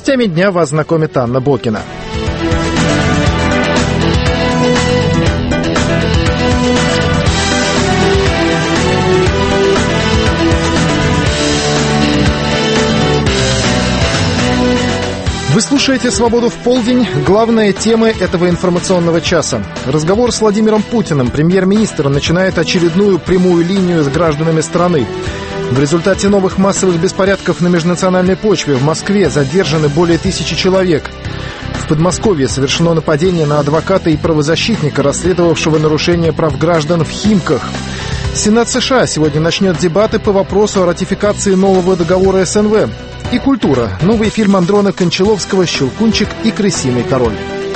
новостями дня вас знакомит Анна Бокина. Вы слушаете «Свободу в полдень». Главные темы этого информационного часа. Разговор с Владимиром Путиным. Премьер-министр начинает очередную прямую линию с гражданами страны. В результате новых массовых беспорядков на межнациональной почве в Москве задержаны более 1000 человек. В Подмосковье совершено нападение на адвоката и правозащитника, расследовавшего нарушение прав граждан в Химках. Сенат США сегодня начнет дебаты по вопросу о ратификации нового договора СНВ. И культура. Новый фильм Андрона Кончаловского «Щелкунчик и крысиный король».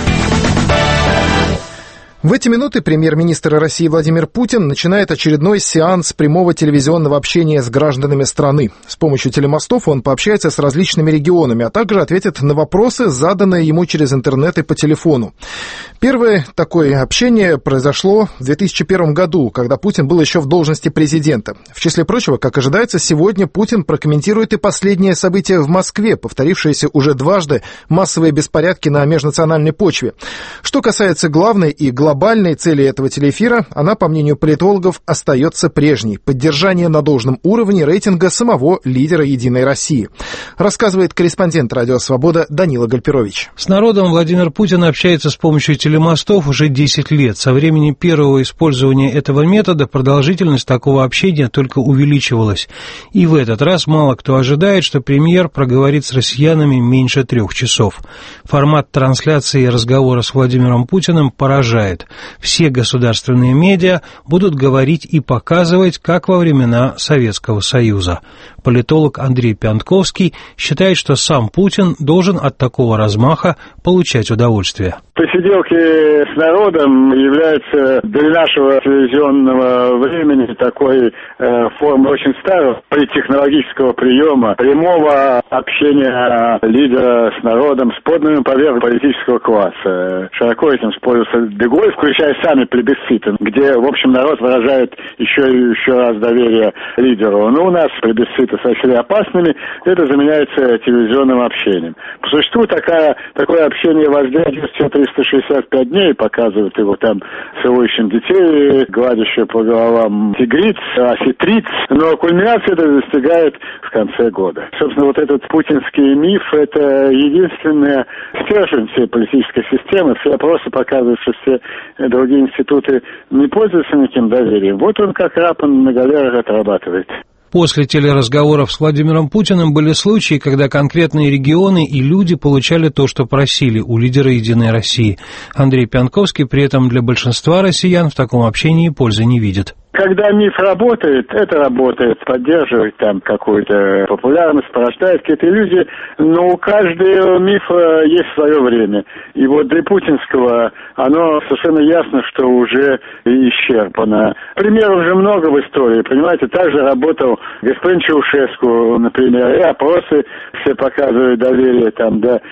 В эти минуты премьер-министр России Владимир Путин начинает очередной сеанс прямого телевизионного общения с гражданами страны. С помощью телемостов он пообщается с различными регионами, а также ответит на вопросы, заданные ему через интернет и по телефону. Первое такое общение произошло в 2001 году, когда Путин был еще в должности президента. В числе прочего, как ожидается, сегодня Путин прокомментирует и последние события в Москве, повторившиеся уже дважды массовые беспорядки на межнациональной почве. Что касается главной и глобальной цели этого телеэфира, она, по мнению политологов, остается прежней – поддержание на должном уровне рейтинга самого лидера «Единой России», рассказывает корреспондент «Радио Свобода» Данила Гальперович. С народом Владимир Путин общается с помощью телемостов уже 10 лет. Со времени первого использования этого метода продолжительность такого общения только увеличивалась. И в этот раз мало кто ожидает, что премьер проговорит с россиянами меньше 3 часов. Формат трансляции разговора с Владимиром Путиным поражает. Все государственные медиа будут говорить и показывать, как во времена Советского Союза. Политолог Андрей Пянтковский считает, что сам Путин должен от такого размаха получать удовольствие. Посиделки с народом являются для нашего телевизионного времени такой формой очень старого политтехнологического приема, прямого общения лидера с народом, с подданными поверх политического класса. Широко этим пользовался де Голль, включая сами плебисциты, где, в общем, народ выражает еще раз доверие лидеру. Но у нас плебисциты сочли опасными, это заменяется телевизионным общением. По существу такое общение вождя все 365 дней, показывают его там целующим детей, гладящим по головам тигриц, осетриц, но кульминация это достигает в конце года. Собственно, вот этот путинский миф – это единственная стержень всей политической системы. Все опросы показывают, что все другие институты не пользуются никаким доверием. Вот он как раб на галерах отрабатывает. После телеразговоров с Владимиром Путиным были случаи, когда конкретные регионы и люди получали то, что просили у лидера «Единой России». Андрей Пянтковский при этом для большинства россиян в таком общении пользы не видит. Когда миф работает, это работает, поддерживает там какую-то популярность, порождает какие-то иллюзии, но у каждого мифа есть свое время. И вот для путинского оно совершенно ясно, что уже исчерпано. Примеров уже много в истории, понимаете, также работал господин Чаушеску, например, и опросы все показывают доверие там до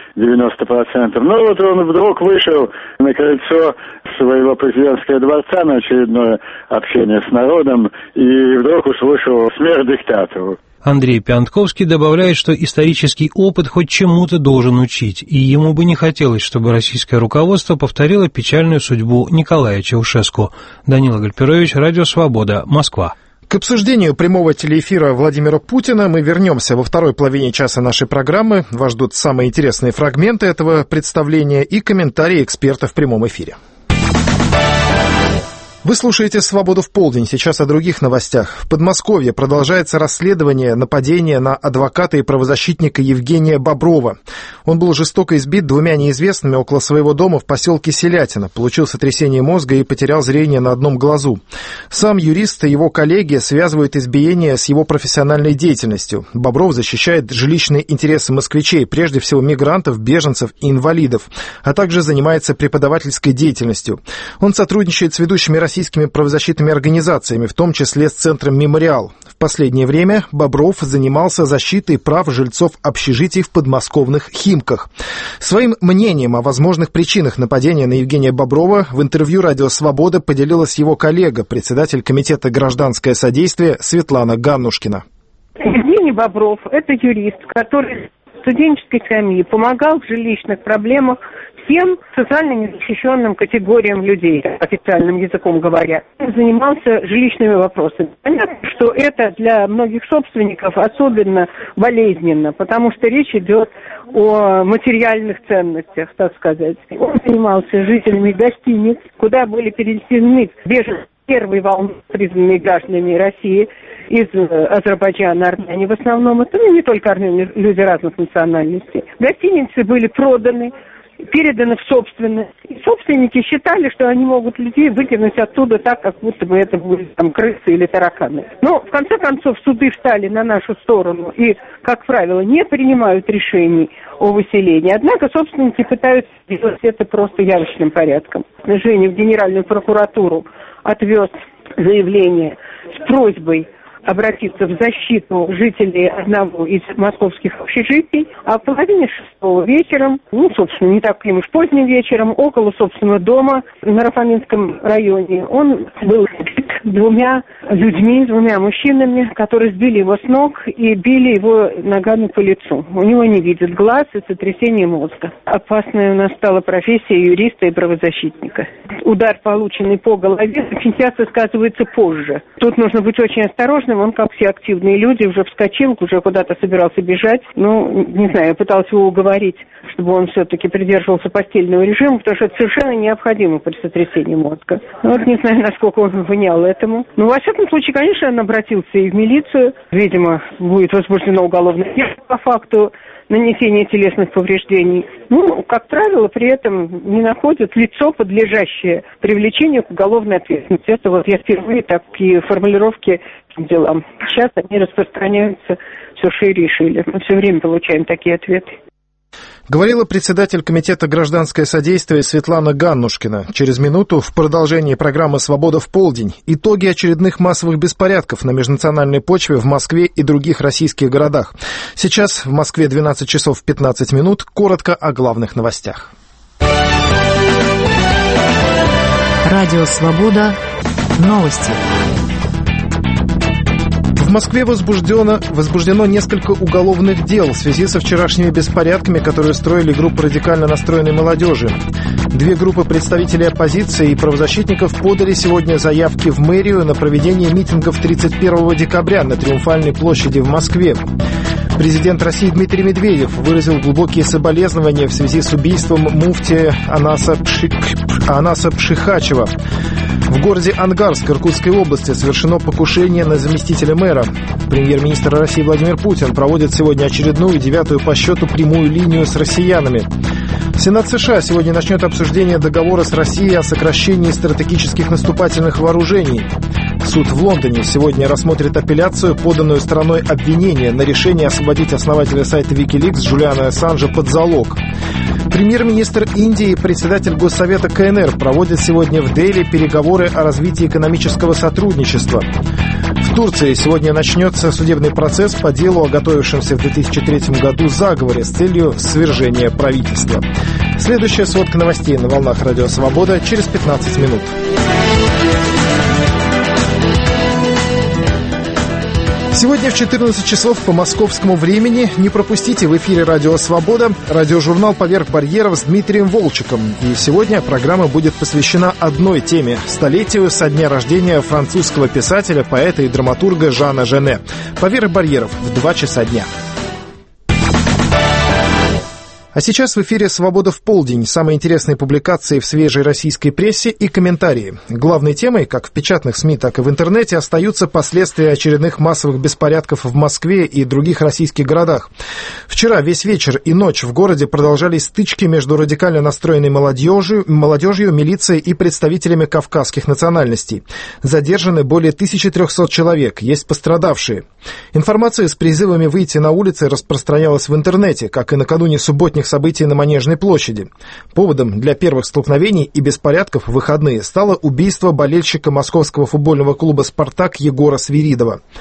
90%. Но вот он вдруг вышел на крыльцо своего президентского дворца на очередное общение с народом и вдруг услышал «смерть диктатору». Андрей Пянтковский добавляет, что исторический опыт хоть чему-то должен учить, и ему бы не хотелось, чтобы российское руководство повторило печальную судьбу Николая Чаушеску. Данила Гальперович, Радио Свобода, Москва. К обсуждению прямого телеэфира Владимира Путина мы вернемся во второй половине часа нашей программы. Вас ждут самые интересные фрагменты этого представления и комментарии экспертов в прямом эфире. Вы слушаете «Свободу в полдень». Сейчас о других новостях. В Подмосковье продолжается расследование нападения на адвоката и правозащитника Евгения Боброва. Он был жестоко избит 2 неизвестными около своего дома в поселке Селятино, получил сотрясение мозга и потерял зрение на одном глазу. Сам юрист и его коллеги связывают избиение с его профессиональной деятельностью. Бобров защищает жилищные интересы москвичей, прежде всего мигрантов, беженцев и инвалидов, а также занимается преподавательской деятельностью. Он сотрудничает с ведущими российскими правозащитными организациями, в том числе с центром «Мемориал». В последнее время Бобров занимался защитой прав жильцов общежитий в подмосковных Химках. Своим мнением о возможных причинах нападения на Евгения Боброва в интервью «Радио Свобода» поделилась его коллега, председатель комитета «Гражданское содействие» Светлана Ганнушкина. Евгений Бобров – это юрист, который студенческой скамьи помогал в жилищных проблемах всем социально незащищенным категориям людей, официальным языком говоря. Он занимался жилищными вопросами. Понятно, что это для многих собственников особенно болезненно, потому что речь идет о материальных ценностях, так сказать. Он занимался жителями гостиниц, куда были переселены беженцы первой волны, признанные гражданами России, из Азербайджана, армяне в основном. Это не только армяне, люди разных национальностей. Гостиницы были проданы, переданы в собственность. И собственники считали, что они могут людей выкинуть оттуда так, как будто бы это были там крысы или тараканы. Но, в конце концов, суды встали на нашу сторону и, как правило, не принимают решений о выселении. Однако собственники пытаются сделать это просто явочным порядком. Женя в Генеральную прокуратуру отвез заявление с просьбой обратиться в защиту жителей одного из московских общежитий, а в половине шестого вечером, собственно, не таким уж поздним вечером, около собственного дома на Рафаминском районе, он был убит двумя мужчинами, которые сбили его с ног и били его ногами по лицу. У него не видит глаз и сотрясение мозга. Опасная у нас стала профессия юриста и правозащитника. Удар, полученный по голове, очень часто сказывается позже. Тут нужно быть очень осторожным. Он, как все активные люди, уже вскочил, уже куда-то собирался бежать. Не знаю, я пыталась его уговорить, чтобы он все-таки придерживался постельного режима, потому что это совершенно необходимо при сотрясении мозга. Не знаю, насколько он внял этому. Во всяком случае, конечно, он обратился и в милицию. Видимо, будет возбуждено уголовное дело по факту нанесения телесных повреждений. Как правило, при этом не находят лицо, подлежащее привлечению к уголовной ответственности. Это я впервые такие формулировки делам. Сейчас они распространяются все шире и шире. Мы все время получаем такие ответы. Говорила председатель Комитета гражданское содействие Светлана Ганнушкина. Через минуту в продолжении программы «Свобода в полдень» итоги очередных массовых беспорядков на межнациональной почве в Москве и других российских городах. Сейчас в Москве 12 часов 15 минут. Коротко о главных новостях. Радио «Свобода». Новости. В Москве возбуждено несколько уголовных дел в связи со вчерашними беспорядками, которые устроили группа радикально настроенной молодежи. Две группы представителей оппозиции и правозащитников подали сегодня заявки в мэрию на проведение митингов 31 декабря на Триумфальной площади в Москве. Президент России Дмитрий Медведев выразил глубокие соболезнования в связи с убийством муфтия Анаса Пшихачева. В городе Ангарск Иркутской области совершено покушение на заместителя мэра. Премьер-министр России Владимир Путин проводит сегодня очередную, 9-ю по счету, прямую линию с россиянами. Сенат США сегодня начнет обсуждение договора с Россией о сокращении стратегических наступательных вооружений. Суд в Лондоне сегодня рассмотрит апелляцию, поданную стороной обвинения, на решение освободить основателя сайта Wikileaks Джулиана Ассанжа под залог. Премьер-министр Индии и председатель Госсовета КНР проводят сегодня в Дели переговоры о развитии экономического сотрудничества. В Турции сегодня начнется судебный процесс по делу о готовившемся в 2003 году заговоре с целью свержения правительства. Следующая сводка новостей на волнах Радио Свобода через 15 минут. Сегодня в 14 часов по московскому времени не пропустите в эфире «Радио Свобода» радиожурнал «Поверх барьеров» с Дмитрием Волчиком. И сегодня программа будет посвящена одной теме – столетию со дня рождения французского писателя, поэта и драматурга Жана Жене. «Поверх барьеров» в 2 часа дня. А сейчас в эфире «Свобода в полдень». Самые интересные публикации в свежей российской прессе и комментарии. Главной темой, как в печатных СМИ, так и в интернете, остаются последствия очередных массовых беспорядков в Москве и других российских городах. Вчера весь вечер и ночь в городе продолжались стычки между радикально настроенной молодежью, милицией и представителями кавказских национальностей. Задержаны более 1300 человек, есть пострадавшие. Информация с призывами выйти на улицы распространялась в интернете, как и накануне субботних событий на Манежной площади. Поводом для первых столкновений и беспорядков в выходные стало убийство болельщика московского футбольного клуба «Спартак» Егора Свиридова.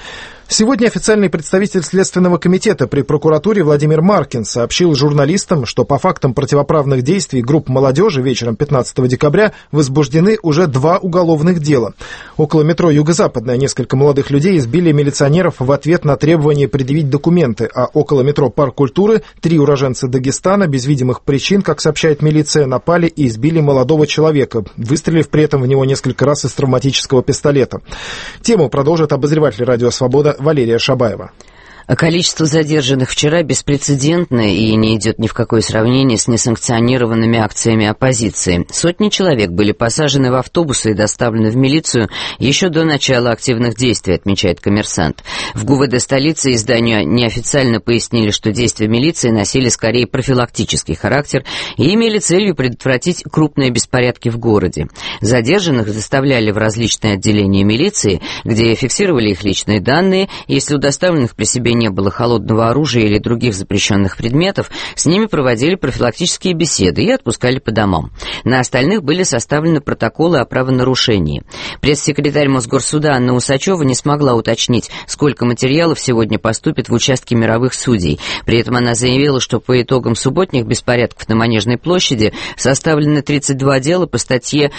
Сегодня официальный представитель Следственного комитета при прокуратуре Владимир Маркин сообщил журналистам, что по фактам противоправных действий групп молодежи вечером 15 декабря возбуждены уже 2 уголовных дела. Около метро «Юго-Западное» несколько молодых людей избили милиционеров в ответ на требование предъявить документы, а около метро «Парк культуры» 3 уроженца Дагестана без видимых причин, как сообщает милиция, напали и избили молодого человека, выстрелив при этом в него несколько раз из травматического пистолета. Тему продолжит обозреватель «Радио Свобода» Валерия Шабаева. Количество задержанных вчера беспрецедентное и не идет ни в какое сравнение с несанкционированными акциями оппозиции. Сотни человек были посажены в автобусы и доставлены в милицию еще до начала активных действий, отмечает «Коммерсант». В ГУВД столицы изданию неофициально пояснили, что действия милиции носили скорее профилактический характер и имели целью предотвратить крупные беспорядки в городе. Задержанных доставляли в различные отделения милиции, где фиксировали их личные данные. Если у доставленных при себе не было холодного оружия или других запрещенных предметов, с ними проводили профилактические беседы и отпускали по домам. На остальных были составлены протоколы о правонарушении. Пресс-секретарь Мосгорсуда Анна Усачева не смогла уточнить, сколько материалов сегодня поступит в участке мировых судей. При этом она заявила, что по итогам субботних беспорядков на Манежной площади составлены 32 дела по статье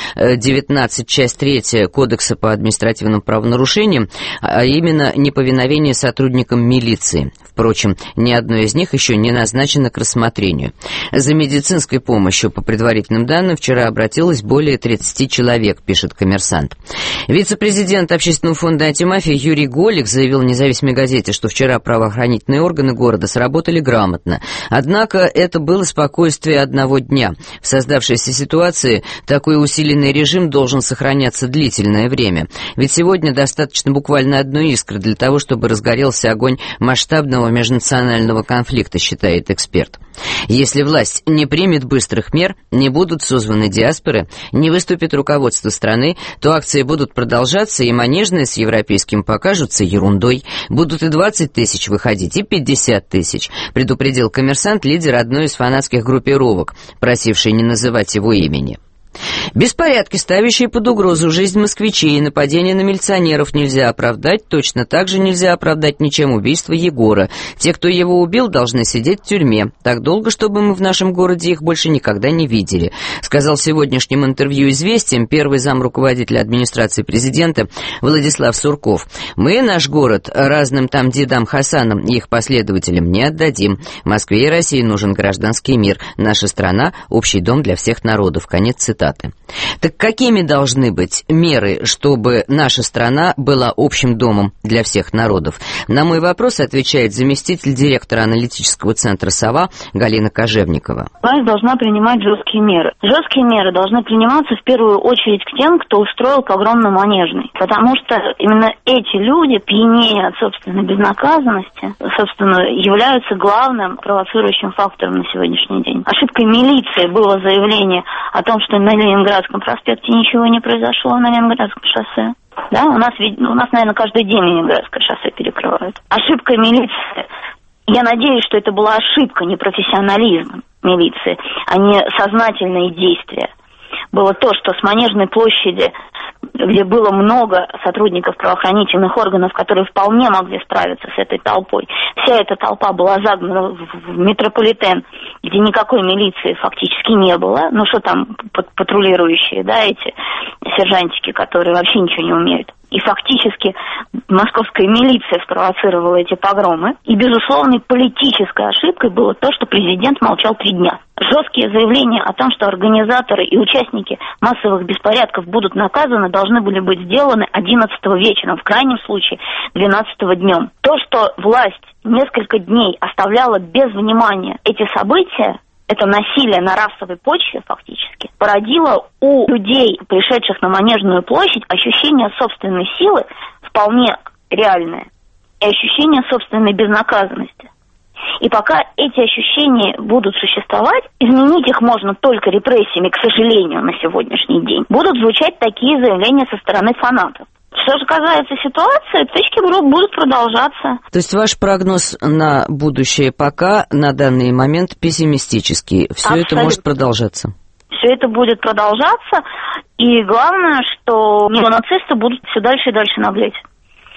19, часть 3 Кодекса по административным правонарушениям, а именно неповиновение сотрудникам милиции. Впрочем, ни одно из них еще не назначено к рассмотрению. За медицинской помощью, по предварительным данным, вчера обратилось более 30 человек, пишет «Коммерсант». Вице-президент Общественного фонда антимафии Юрий Голик заявил в независимой газете, что вчера правоохранительные органы города сработали грамотно. Однако это было спокойствие одного дня. В создавшейся ситуации такой усиленный режим должен сохраняться длительное время. Ведь сегодня достаточно буквально одной искры для того, чтобы разгорелся огонь масштабного межнационального конфликта, считает эксперт. Если власть не примет быстрых мер, не будут созваны диаспоры, не выступит руководство страны, то акции будут продолжаться, и Манежные с Европейским покажутся ерундой. Будут и 20 тысяч выходить, и 50 тысяч, предупредил «Коммерсант», лидер одной из фанатских группировок, просивший не называть его имени. Беспорядки, ставящие под угрозу жизнь москвичей и нападения на милиционеров, нельзя оправдать. Точно так же нельзя оправдать ничем убийство Егора. Те, кто его убил, должны сидеть в тюрьме. Так долго, чтобы мы в нашем городе их больше никогда не видели, сказал в сегодняшнем интервью «Известиям» первый зам руководителя администрации президента Владислав Сурков. Мы наш город разным там дедам Хасанам и их последователям не отдадим. Москве и России нужен гражданский мир. Наша страна – общий дом для всех народов. Конец цитаты. Так какими должны быть меры, чтобы наша страна была общим домом для всех народов? На мой вопрос отвечает заместитель директора аналитического центра «Сова» Галина Кожевникова. Власть должна принимать жесткие меры. Жесткие меры должны приниматься в первую очередь к тем, кто устроил погром на Манежной. Потому что именно эти люди, пьянее от собственной безнаказанности, собственно, являются главным провоцирующим фактором на сегодняшний день. Ошибкой милиции было заявление о том, что на Ленинградском проспекте ничего не произошло, на Ленинградском шоссе. Да, у нас, наверное, каждый день Ленинградское шоссе перекрывают. Ошибка милиции. Я надеюсь, что это была ошибка, не профессионализм милиции, а не сознательные действия. Было то, что с Манежной площади, где было много сотрудников правоохранительных органов, которые вполне могли справиться с этой толпой, вся эта толпа была загнана в метрополитен, где никакой милиции фактически не было. Ну что там патрулирующие, да, эти сержантики, которые вообще ничего не умеют. И фактически московская милиция спровоцировала эти погромы. И, безусловно, политической ошибкой было то, что президент молчал 3 дня. Жесткие заявления о том, что организаторы и участники массовых беспорядков будут наказаны, должны были быть сделаны 11 вечером, в крайнем случае 12 днем. То, что власть несколько дней оставляла без внимания эти события, это насилие на расовой почве фактически, породило у людей, пришедших на Манежную площадь, ощущение собственной силы вполне реальное и ощущение собственной безнаказанности. И пока эти ощущения будут существовать, изменить их можно только репрессиями, к сожалению, на сегодняшний день. Будут звучать такие заявления со стороны фанатов. Что же касается ситуации, тычки будут продолжаться. То есть ваш прогноз на будущее пока на данный момент пессимистический. Все это может продолжаться? Все это будет продолжаться. И главное, что неонацисты будут все дальше и дальше наглеть.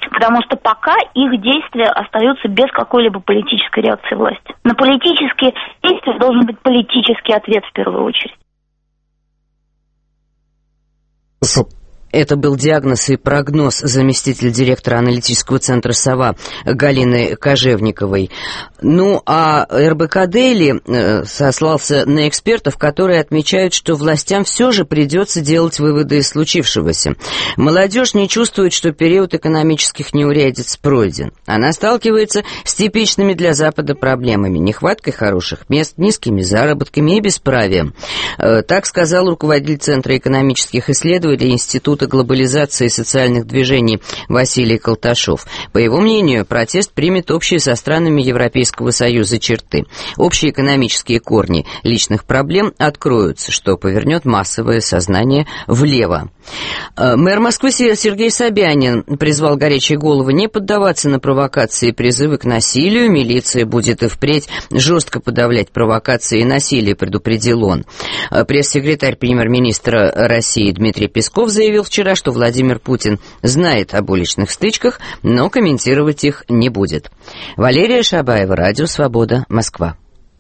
Потому что пока их действия остаются без какой-либо политической реакции власти. На политические действия должен быть политический ответ в первую очередь. Это был диагноз и прогноз заместителя директора аналитического центра «Сова» Галины Кожевниковой. Ну, а РБК Дейли сослался на экспертов, которые отмечают, что властям все же придется делать выводы из случившегося. Молодежь не чувствует, что период экономических неурядиц пройден. Она сталкивается с типичными для Запада проблемами: нехваткой хороших мест, низкими заработками и бесправием. Так сказал руководитель Центра экономических исследований Института глобализации и социальных движений Василий Колташов. По его мнению, протест примет общие со странами Европейского Союза черты. Общие экономические корни личных проблем откроются, что повернет массовое сознание влево. Мэр Москвы Сергей Собянин призвал горячие головы не поддаваться на провокации и призывы к насилию. Милиция будет и впредь жестко подавлять провокации и насилие, предупредил он. Пресс-секретарь премьер-министра России Дмитрий Песков заявил вчера, что Владимир Путин знает об уличных стычках, но комментировать их не будет. Валерия Шабаева, Радио Свобода, Москва.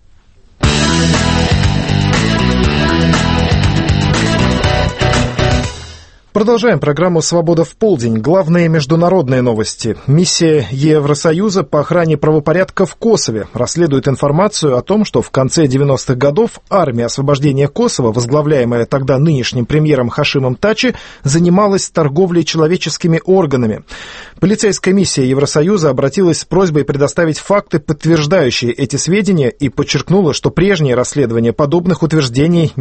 Продолжаем программу «Свобода в полдень». Главные международные новости. Миссия Евросоюза по охране правопорядка в Косове расследует информацию о том, что в конце 90-х годов армия освобождения Косово, возглавляемая тогда нынешним премьером Хашимом Тачи, занималась торговлей человеческими органами. Полицейская миссия Евросоюза обратилась с просьбой предоставить факты, подтверждающие эти сведения, и подчеркнула, что прежнее расследование подобных утверждений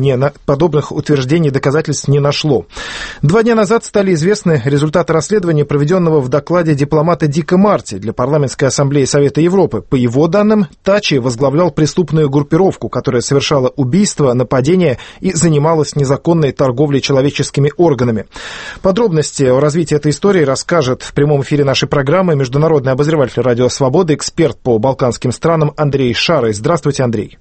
доказательств не нашло. 2 дня назад стали известны результаты расследования, проведенного в докладе дипломата Дика Марти для Парламентской ассамблеи Совета Европы. По его данным, Тачи возглавлял преступную группировку, которая совершала убийства, нападения и занималась незаконной торговлей человеческими органами. Подробности о развитии этой истории расскажет в прямом эфире нашей программы международный обозреватель Радио Свобода, эксперт по балканским странам Андрей Шарый. Здравствуйте, Андрей.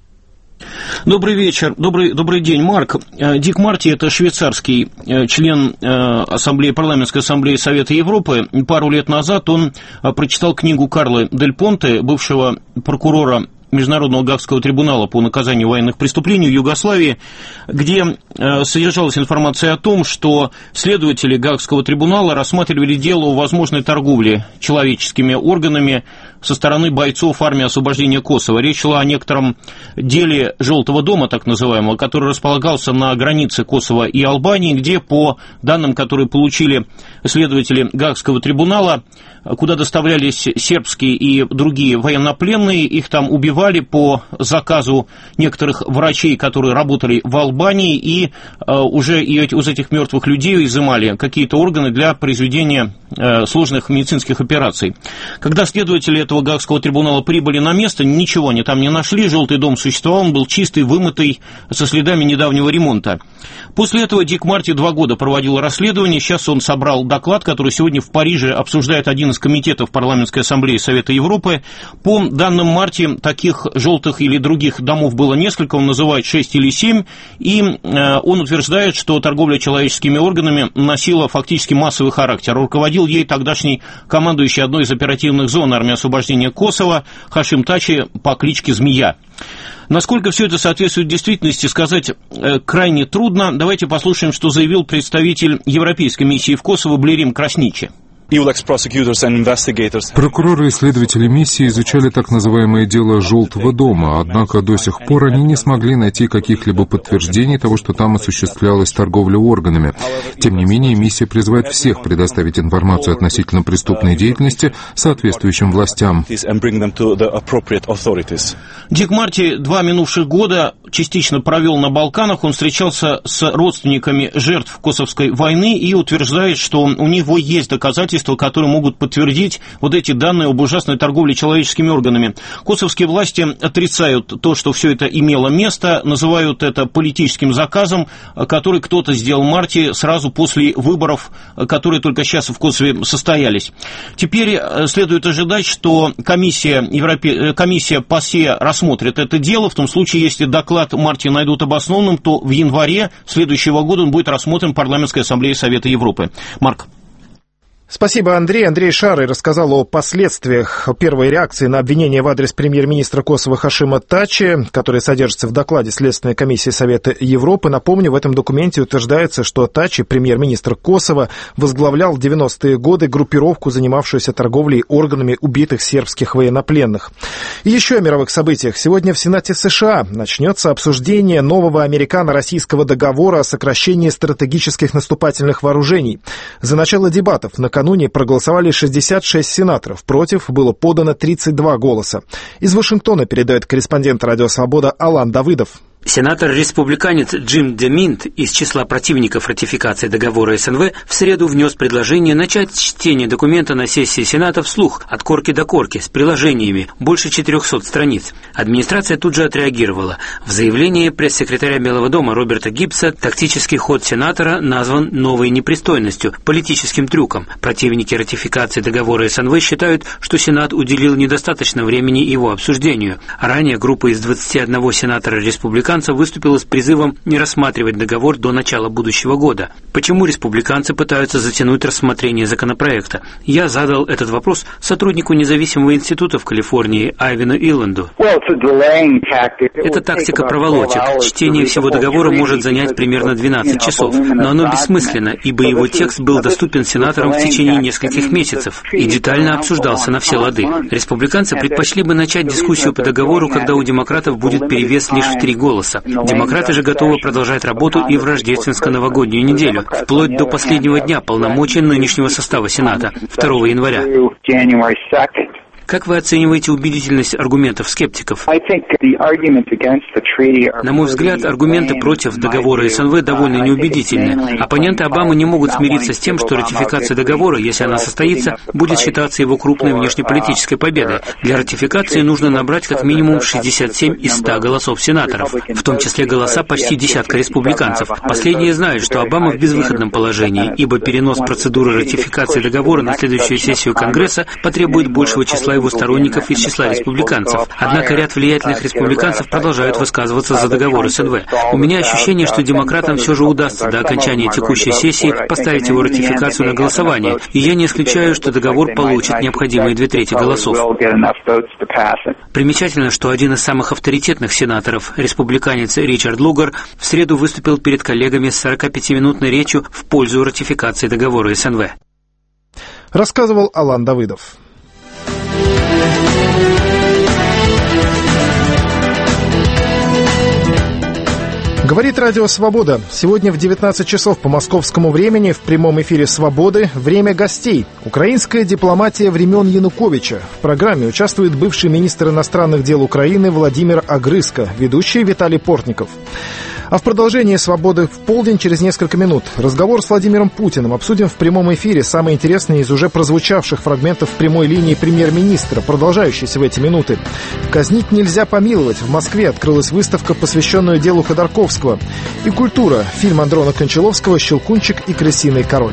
Добрый вечер, добрый день, Марк. Дик Марти – это швейцарский член парламентской ассамблеи Совета Европы. Пару лет назад он прочитал книгу Карла Дель Понте, бывшего прокурора Международного Гаагского трибунала по наказанию военных преступлений в Югославии, где содержалась информация о том, что следователи Гаагского трибунала рассматривали дело о возможной торговле человеческими органами со стороны бойцов армии освобождения Косово. Речь шла о некотором деле Желтого дома, так называемого, который располагался на границе Косово и Албании, где, по данным, которые получили следователи Гаагского трибунала, куда доставлялись сербские и другие военнопленные, их там убивали по заказу некоторых врачей, которые работали в Албании, и уже из этих мертвых людей изымали какие-то органы для произведения сложных медицинских операций. Когда следователи этого Гаагского трибунала прибыли на место, ничего они там не нашли, Желтый дом существовал, он был чистый, вымытый, со следами недавнего ремонта. После этого Дик Марти 2 года проводил расследование, сейчас он собрал доклад, который сегодня в Париже обсуждает один из комитетов Парламентской ассамблеи Совета Европы. По данным Марти, таких желтых или других домов было несколько, он называет 6 или 7, и он утверждает, что торговля человеческими органами носила фактически массовый характер. Руководил ей тогдашний командующий одной из оперативных зон армии освобождения Косово Хашим Тачи по кличке Змея. Насколько все это соответствует действительности, сказать крайне трудно. Давайте послушаем, что заявил представитель Европейской миссии в Косово Блерим Красничи. Прокуроры и следователи миссии изучали так называемое дело «Желтого дома», однако до сих пор они не смогли найти каких-либо подтверждений того, что там осуществлялась торговля органами. Тем не менее, миссия призывает всех предоставить информацию относительно преступной деятельности соответствующим властям. Дик Марти 2 минувших года частично провел на Балканах, он встречался с родственниками жертв Косовской войны и утверждает, что у него есть доказательства, которые могут подтвердить вот эти данные об ужасной торговле человеческими органами. Косовские власти отрицают то, что все это имело место, называют это политическим заказом, который кто-то сделал Марти сразу после выборов, которые только сейчас в Косове состоялись. Теперь следует ожидать, что комиссия ПАСЕ рассмотрит это дело. В том случае, если доклад Марти найдут обоснованным, то в январе следующего года он будет рассмотрен Парламентской ассамблеей Совета Европы. Марк. Спасибо, Андрей. Андрей Шарый рассказал о последствиях первой реакции на обвинение в адрес премьер-министра Косово Хашима Тачи, который содержится в докладе Следственной комиссии Совета Европы. Напомню, в этом документе утверждается, что Тачи, премьер-министр Косово, возглавлял в 90-е годы группировку, занимавшуюся торговлей органами убитых сербских военнопленных. И еще о мировых событиях. Сегодня в Сенате США начнется обсуждение нового американо-российского договора о сокращении стратегических наступательных вооружений. За начало дебатов накануне проголосовали 66 сенаторов, против было подано 32 голоса. Из Вашингтона передает корреспондент «Радио Свобода» Алан Давыдов. Сенатор-республиканец Джим Деминт из числа противников ратификации договора СНВ в среду внес предложение начать чтение документа на сессии Сената вслух, от корки до корки, с приложениями, больше 400 страниц. Администрация тут же отреагировала. В заявлении пресс-секретаря Белого дома Роберта Гиббса тактический ход сенатора назван новой непристойностью, политическим трюком. Противники ратификации договора СНВ считают, что Сенат уделил недостаточно времени его обсуждению. Ранее группа из 21 сенатора-республиканца выступила с призывом не рассматривать договор до начала будущего года. Почему республиканцы пытаются затянуть рассмотрение законопроекта? Я задал этот вопрос сотруднику независимого института в Калифорнии Айвену Иланду. Это тактика проволочек. Чтение всего договора может занять примерно 12 часов, но оно бессмысленно, ибо его текст был доступен сенаторам в течение нескольких месяцев и детально обсуждался на все лады. Республиканцы предпочли бы начать дискуссию по договору, когда у демократов будет перевес лишь в 3 голоса. Демократы же готовы продолжать работу и в рождественско-новогоднюю неделю, вплоть до последнего дня полномочий нынешнего состава Сената, 2 января. Как вы оцениваете убедительность аргументов скептиков? На мой взгляд, аргументы против договора СНВ довольно неубедительны. Оппоненты Обамы не могут смириться с тем, что ратификация договора, если она состоится, будет считаться его крупной внешнеполитической победой. Для ратификации нужно набрать как минимум 67 из 100 голосов сенаторов, в том числе голоса почти десятка республиканцев. Последние знают, что Обама в безвыходном положении, ибо перенос процедуры ратификации договора на следующую сессию Конгресса потребует большего числа его сторонников из числа республиканцев. Однако ряд влиятельных республиканцев продолжают высказываться за договор СНВ. У меня ощущение, что демократам все же удастся до окончания текущей сессии поставить его ратификацию на голосование, и я не исключаю, что договор получит необходимые 2/3 голосов. Примечательно, что один из самых авторитетных сенаторов, республиканец Ричард Лугар, в среду выступил перед коллегами с 45-минутной речью в пользу ратификации договора СНВ. Рассказывал Алан Давыдов. Говорит Радио Свобода. Сегодня в 19 часов по московскому времени в прямом эфире «Свободы» время гостей. Украинская дипломатия времен Януковича. В программе участвует бывший министр иностранных дел Украины Владимир Огрызко, ведущий Виталий Портников. А в продолжении «Свободы» в полдень через несколько минут разговор с Владимиром Путиным. Обсудим в прямом эфире самые интересные из уже прозвучавших фрагментов прямой линии премьер-министра, продолжающейся в эти минуты. «Казнить нельзя помиловать». В Москве открылась выставка, посвященная делу Ходорковского. И культура. Фильм Андрона Кончаловского «Щелкунчик и крысиный король».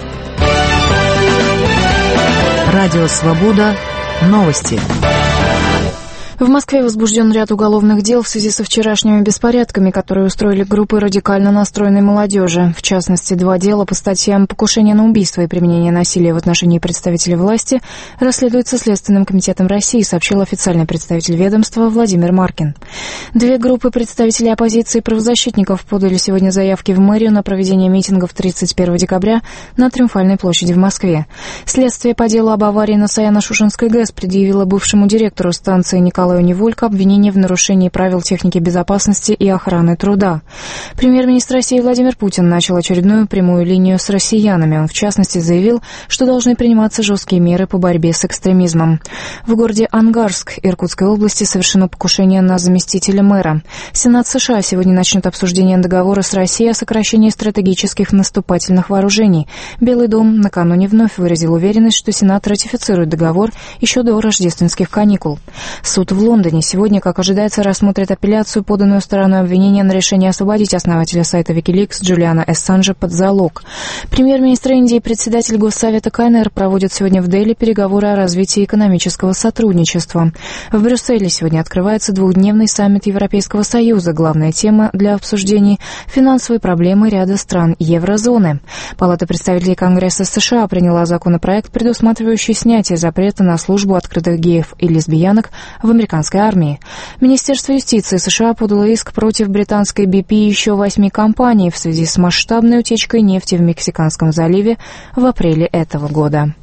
Радио «Свобода». Новости. В Москве возбужден ряд уголовных дел в связи со вчерашними беспорядками, которые устроили группы радикально настроенной молодежи. В частности, 2 дела по статьям покушения на убийство и применение насилия в отношении представителей власти расследуются Следственным комитетом России, сообщил официальный представитель ведомства Владимир Маркин. 2 группы представителей оппозиции и правозащитников подали сегодня заявки в мэрию на проведение митингов 31 декабря на Триумфальной площади в Москве. Следствие по делу об аварии на Саяно-Шушенской ГЭС предъявило бывшему директору станции Николаю Неволько обвинение в нарушении правил техники безопасности и охраны труда. Премьер-министр России Владимир Путин начал очередную прямую линию с россиянами. Он, в частности, заявил, что должны приниматься жесткие меры по борьбе с экстремизмом. В городе Ангарск Иркутской области совершено покушение на заместителя мэра. Сенат США сегодня начнет обсуждение договора с Россией о сокращении стратегических наступательных вооружений. Белый дом накануне вновь выразил уверенность, что Сенат ратифицирует договор еще до рождественских каникул. Суд в Лондоне. Сегодня, как ожидается, рассмотрят апелляцию, поданную стороной обвинения на решение освободить основателя сайта Wikileaks Джулиана Ассанжа под залог. Премьер-министр Индии и председатель Госсовета КНР проводят сегодня в Дели переговоры о развитии экономического сотрудничества. В Брюсселе сегодня открывается двухдневный саммит Европейского Союза. Главная тема для обсуждений – финансовые проблемы ряда стран еврозоны. Палата представителей Конгресса США приняла законопроект, предусматривающий снятие запрета на службу открытых геев и лесбиянок в американской армии. Министерство юстиции США подало иск против британской BP и еще 8 компаний в связи с масштабной утечкой нефти в Мексиканском заливе в апреле этого года.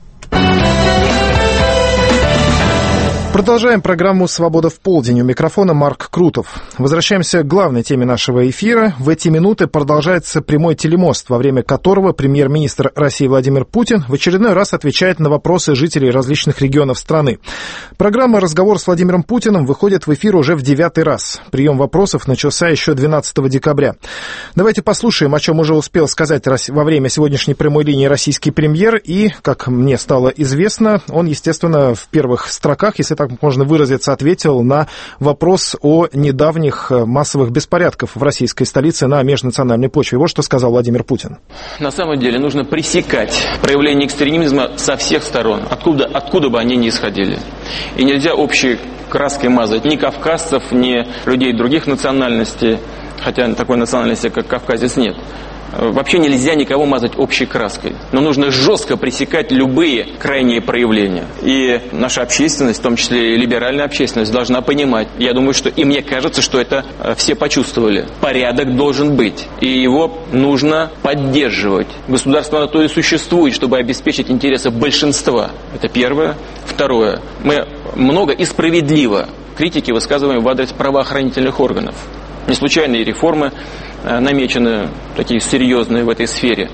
Продолжаем программу «Свобода в полдень». У микрофона Марк Крутов. Возвращаемся к главной теме нашего эфира. В эти минуты продолжается прямой телемост, во время которого премьер-министр России Владимир Путин в очередной раз отвечает на вопросы жителей различных регионов страны. Программа «Разговор с Владимиром Путиным» выходит в эфир уже в 9-й раз. Прием вопросов начался еще 12 декабря. Давайте послушаем, о чем уже успел сказать во время сегодняшней прямой линии российский премьер. И, как мне стало известно, он, естественно, в первых строках, если так можно выразиться, ответил на вопрос о недавних массовых беспорядках в российской столице на межнациональной почве. Вот что сказал Владимир Путин. На самом деле нужно пресекать проявление экстремизма со всех сторон, откуда бы они ни исходили. И нельзя общей краской мазать ни кавказцев, ни людей других национальностей, хотя такой национальности, как кавказец, нет. Вообще нельзя никого мазать общей краской. Но нужно жестко пресекать любые крайние проявления. И наша общественность, в том числе и либеральная общественность, должна понимать. Я думаю, что и мне кажется, что это все почувствовали. Порядок должен быть. И его нужно поддерживать. Государство на то и существует, чтобы обеспечить интересы большинства. Это первое. Второе. Мы много и справедливо критики высказываем в адрес правоохранительных органов. Не случайные реформы намечены, такие серьезные в этой сфере.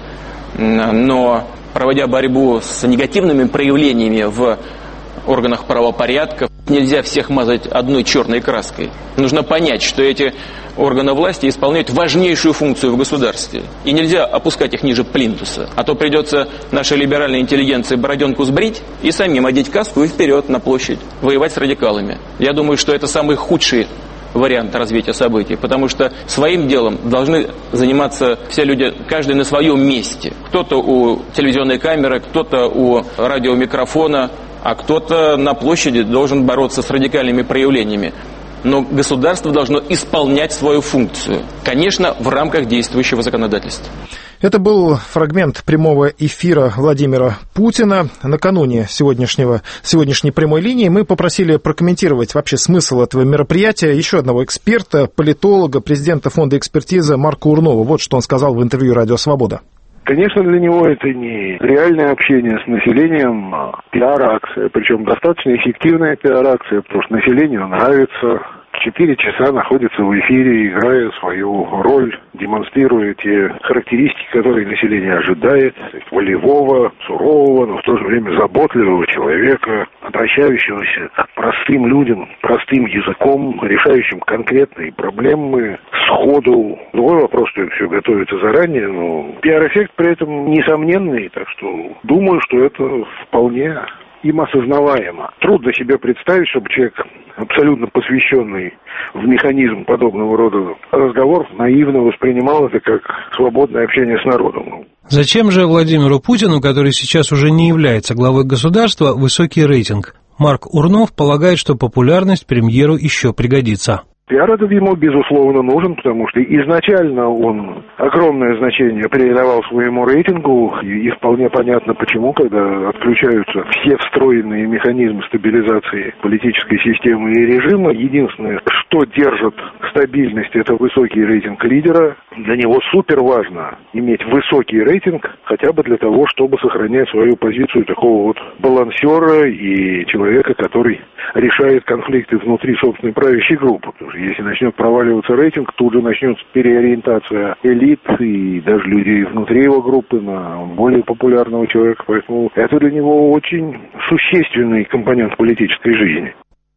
Но проводя борьбу с негативными проявлениями в органах правопорядка, нельзя всех мазать одной черной краской. Нужно понять, что эти органы власти исполняют важнейшую функцию в государстве. И нельзя опускать их ниже плинтуса. А то придется нашей либеральной интеллигенции бороденку сбрить и самим одеть каску и вперед на площадь воевать с радикалами. Я думаю, что это самый худший вариант развития событий, потому что своим делом должны заниматься все люди, каждый на своем месте. Кто-то у телевизионной камеры, кто-то у радиомикрофона, а кто-то на площади должен бороться с радикальными проявлениями. Но государство должно исполнять свою функцию, конечно, в рамках действующего законодательства. Это был фрагмент прямого эфира Владимира Путина. Накануне сегодняшней прямой линии мы попросили прокомментировать вообще смысл этого мероприятия еще одного эксперта, политолога, президента фонда экспертизы Марка Урнова. Вот что он сказал в интервью «Радио Свобода». Конечно, для него это не реальное общение с населением, а пиар-акция, причем достаточно эффективная пиар-акция, потому что населению нравится. 4 часа находится в эфире, играя свою роль, демонстрируя те характеристики, которые население ожидает, волевого, сурового, но в то же время заботливого человека, обращающегося к простым людям, простым языком, решающим конкретные проблемы сходу. Другой вопрос, что это все готовится заранее, но пиар-эффект при этом несомненный, так что думаю, что это вполне им осознаваемо. Трудно себе представить, чтобы человек, абсолютно посвященный в механизм подобного рода разговор, наивно воспринимал это как свободное общение с народом. Зачем же Владимиру Путину, который сейчас уже не является главой государства, высокий рейтинг? Марк Урнов полагает, что популярность премьеру еще пригодится. Пиар этот ему, безусловно, нужен, потому что изначально он огромное значение придавал своему рейтингу, и вполне понятно почему, когда отключаются все встроенные механизмы стабилизации политической системы и режима. Единственное, что держит стабильность, это высокий рейтинг лидера. Для него супер важно иметь высокий рейтинг, хотя бы для того, чтобы сохранять свою позицию такого вот балансера и человека, который решает конфликты внутри собственной правящей группы. Если начнет проваливаться рейтинг, тут же начнется переориентация элит и даже людей внутри его группы на более популярного человека. Поэтому это для него очень существенный компонент политической жизни.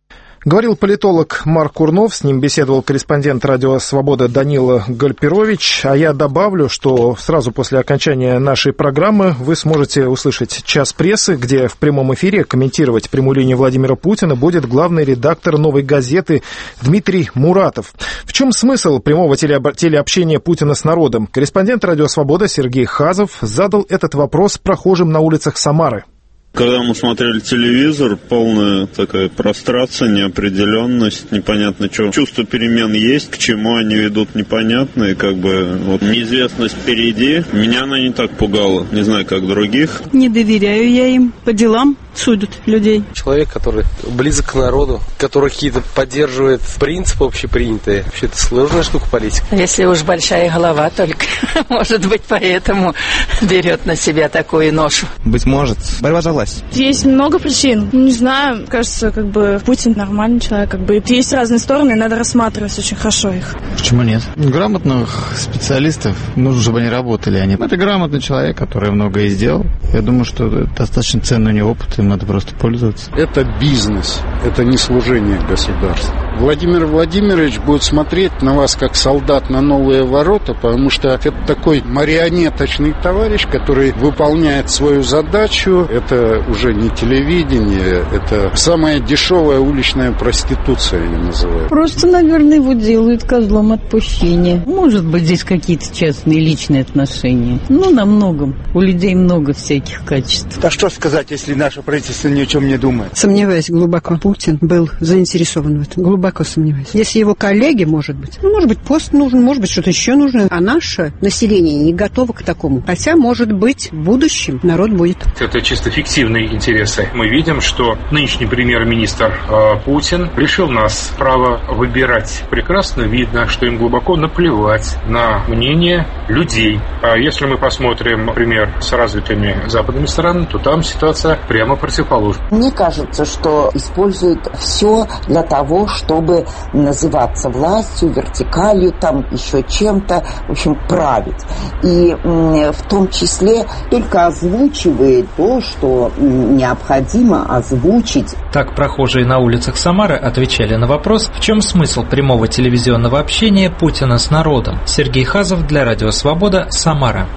Говорил политолог Марк Курнов, с ним беседовал корреспондент «Радио Свобода» Данила Гальперович. А я добавлю, что сразу после окончания нашей программы вы сможете услышать «Час прессы», где в прямом эфире комментировать прямую линию Владимира Путина будет главный редактор «Новой газеты» Дмитрий Муратов. В чем смысл прямого телеобщения Путина с народом? Корреспондент «Радио Свобода» Сергей Хазов задал этот вопрос прохожим на улицах Самары. Когда мы смотрели телевизор, полная такая прострация, неопределенность, непонятно что. Чувство перемен есть, к чему они ведут непонятно, и неизвестность впереди. Меня она не так пугала, не знаю, как других. Не доверяю я им, по делам судят людей. Человек, который близок к народу, который какие-то поддерживает принципы общепринятые. Вообще, это сложная штука политика. Если уж большая голова только, может быть, поэтому берет на себя такую ношу. Быть может, борьба за власть. Есть много причин. Не знаю, кажется, Путин нормальный человек. Есть разные стороны, и надо рассматривать очень хорошо их. Почему нет? Грамотных специалистов нужно, чтобы они работали. Это грамотный человек, который многое сделал. Я думаю, что достаточно ценный у него опыт, им надо просто пользоваться. Это бизнес, это не служение государству. Владимир Владимирович будет смотреть на вас как солдат на новые ворота, потому что это такой марионеточный товарищ, который выполняет свою задачу. Это уже не телевидение, это самая дешевая уличная проституция, я называю. Просто, наверное, его делают козлом отпущения. Может быть, здесь какие-то частные личные отношения. На многом. У людей много всяких качеств. А что сказать, если наше правительство ни о чем не думает? Сомневаюсь глубоко. Путин был заинтересован в этом. Глубоко сомневаюсь. Если его коллеги, может быть, пост нужен, может быть, что-то еще нужно. А наше население не готово к такому. Хотя, может быть, в будущем народ будет. Это чисто фиктивные интересы. Мы видим, что нынешний премьер-министр Путин лишил нас права выбирать. Прекрасно видно, что им глубоко наплевать на мнение людей. А если мы посмотрим, например, с развитыми западными странами, то там ситуация прямо противоположна. Мне кажется, что используют все для того, чтобы называться властью, вертикалью, еще чем-то, в общем, править. И в том числе только озвучивает то, что необходимо озвучить. Так прохожие на улицах Самары отвечали на вопрос, в чем смысл прямого телевизионного общения Путина с народом. Сергей Хазов для Радио Свобода, Самара.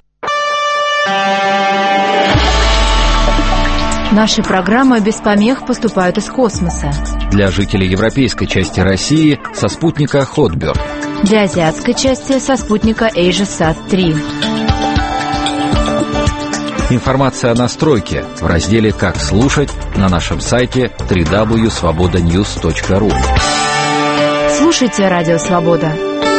Наши программы без помех поступают из космоса. Для жителей европейской части России со спутника Хотберд. Для азиатской части со спутника AsiaSat-3. Информация о настройке в разделе «Как слушать» на нашем сайте www.svobodanews.ru. Слушайте Радио Свобода.